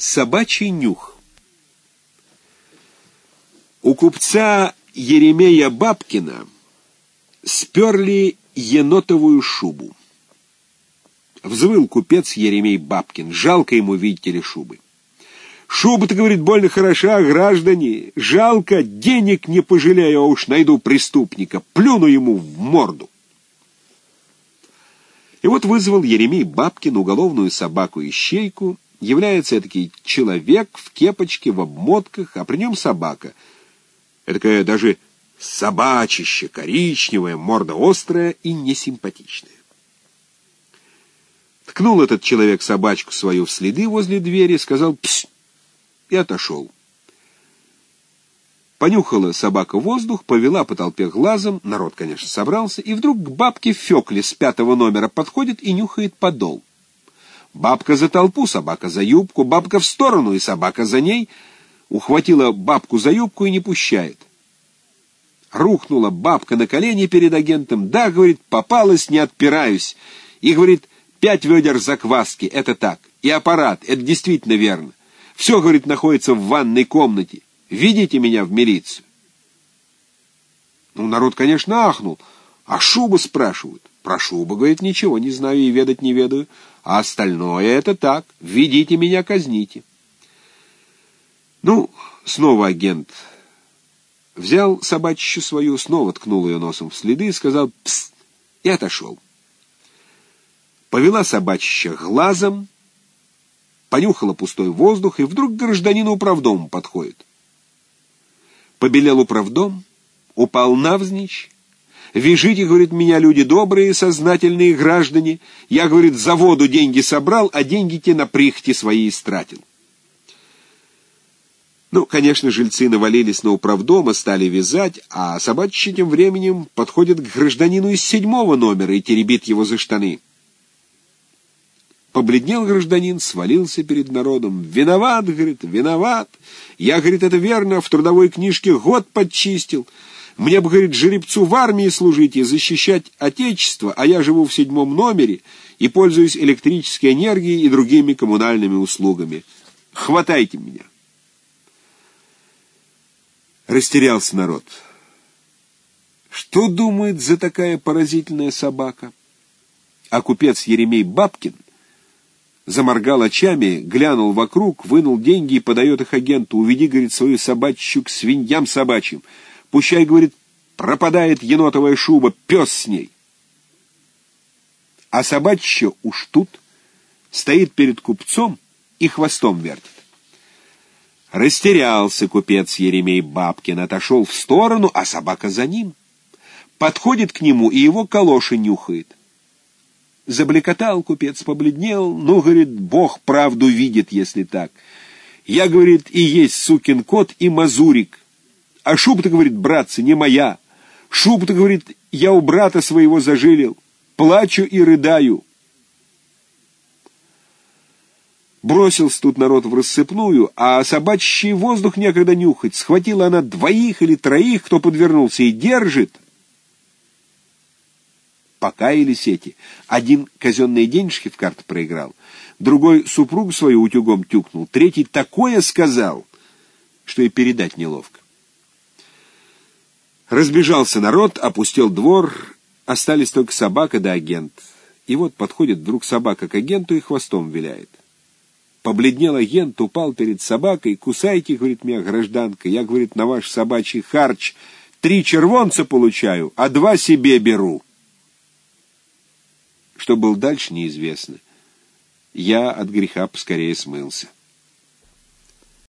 Собачий нюх. У купца Еремея Бабкина сперли енотовую шубу. Взвыл купец Еремей Бабкин. Жалко ему, видите ли, шубы. Шуба-то, говорит, больно хороша, граждане. Жалко, денег не пожалею, а уж найду преступника. Плюну ему в морду. И вот вызвал Еремей Бабкин уголовную собаку-ищейку. Является этакий человек в кепочке, в обмотках, а при нем собака. Этакая даже собачище, коричневая, морда острая и несимпатичная. Ткнул этот человек собачку свою в следы возле двери, сказал «пс» и отошел. Понюхала собака воздух, повела по толпе глазом, народ, конечно, собрался, и вдруг к бабке Фёкле с 5-го номера подходит и нюхает подол. Бабка за толпу, собака за юбку, бабка в сторону, и собака за ней. Ухватила бабку за юбку и не пущает. Рухнула бабка на колени перед агентом. «Да, — говорит, — попалась, не отпираюсь. И, — говорит, — 5 ведер закваски, это так. И аппарат, это действительно верно. Все, — говорит, — находится в ванной комнате. Ведите меня в милицию». Ну, народ, конечно, ахнул. А шубу спрашивают. Про шубу, говорит, ничего не знаю и ведать не ведаю. А остальное это так. Ведите меня, казните. Ну, снова агент взял собачищу свою, снова ткнул ее носом в следы, сказал «пс» и отошел. Повела собачища глазом, понюхала пустой воздух, и вдруг к гражданину управдому подходит. Побелел управдом, упал навзничь. «Вяжите, — говорит, — меня, люди добрые, сознательные граждане. Я, — говорит, — за воду деньги собрал, а деньги те на прихоти свои истратил». Ну, конечно, жильцы навалились на управдома, стали вязать, а собачище тем временем подходит к гражданину из 7-го номера и теребит его за штаны. Побледнел гражданин, свалился перед народом. «Виноват, — говорит, — виноват. Я, — говорит, — это верно, в трудовой книжке год подчистил. Мне бы, — говорит, — жеребцу в армии служить и защищать Отечество, а я живу в 7-м номере и пользуюсь электрической энергией и другими коммунальными услугами. Хватайте меня». Растерялся народ. Что думает за такая поразительная собака? А купец Еремей Бабкин заморгал очами, глянул вокруг, вынул деньги и подает их агенту. «Уведи, — говорит, — свою собачью к свиньям собачьим. Пущай, — говорит, — пропадает енотовая шуба, пес с ней». А собачье уж тут стоит перед купцом и хвостом вертит. Растерялся купец Еремей Бабкин, отошел в сторону, а собака за ним. Подходит к нему и его калоши нюхает. Заблекотал купец, побледнел. «Ну, — говорит, — Бог правду видит, если так. Я, — говорит, — и есть сукин кот и мазурик. А шуба-то, — говорит, — братцы, не моя. Шубу-то, — говорит, — я у брата своего зажилил. Плачу и рыдаю». Бросился тут народ в рассыпную, а собачий воздух некогда нюхать. Схватила она 2 или 3, кто подвернулся, и держит. Покаялись эти. Один казенные денежки в карты проиграл, другой супругу свою утюгом тюкнул, третий такое сказал, что и передать неловко. Разбежался народ, опустел двор, остались только собака да агент. И вот подходит вдруг собака к агенту и хвостом виляет. Побледнел агент, упал перед собакой. «Кусайте, — говорит, — меня, гражданка, я, — говорит, — на ваш собачий харч 3 червонца получаю, а 2 себе беру». Что было дальше, неизвестно. Я от греха поскорее смылся.